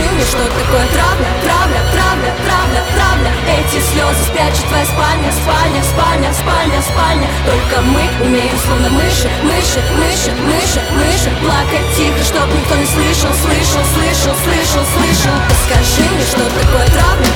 мне, что такое травля, травля, травля, травля, травля. Эти слезы спрячет твоя спальня, спальня, спальня, спальня, спальня. Только мы умеем, словно мыши, мыши, мыши, мыши, мыши, плакать тихо, чтоб никто не слышал, слышал, слышал, слышал, слышал. Скажи мне, что такое травля,